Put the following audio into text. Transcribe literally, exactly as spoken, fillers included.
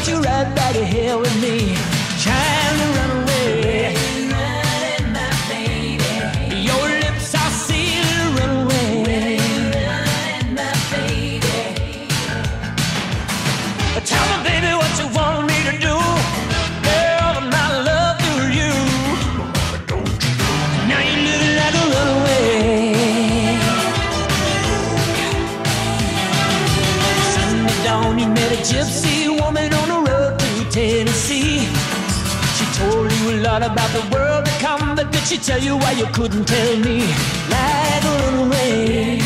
but you're right back here with me, trying to run away. Running, my baby. Your lips are sealed, run away. Running, my baby. Tell me, baby, what you want me to do. Girl, my love through you. Now you're living like a runaway. Sunday dawn, you met a gypsy woman on the road to Tennessee. She told you a lot about the world to come, but did she tell you why you couldn't tell me? Like a runaway.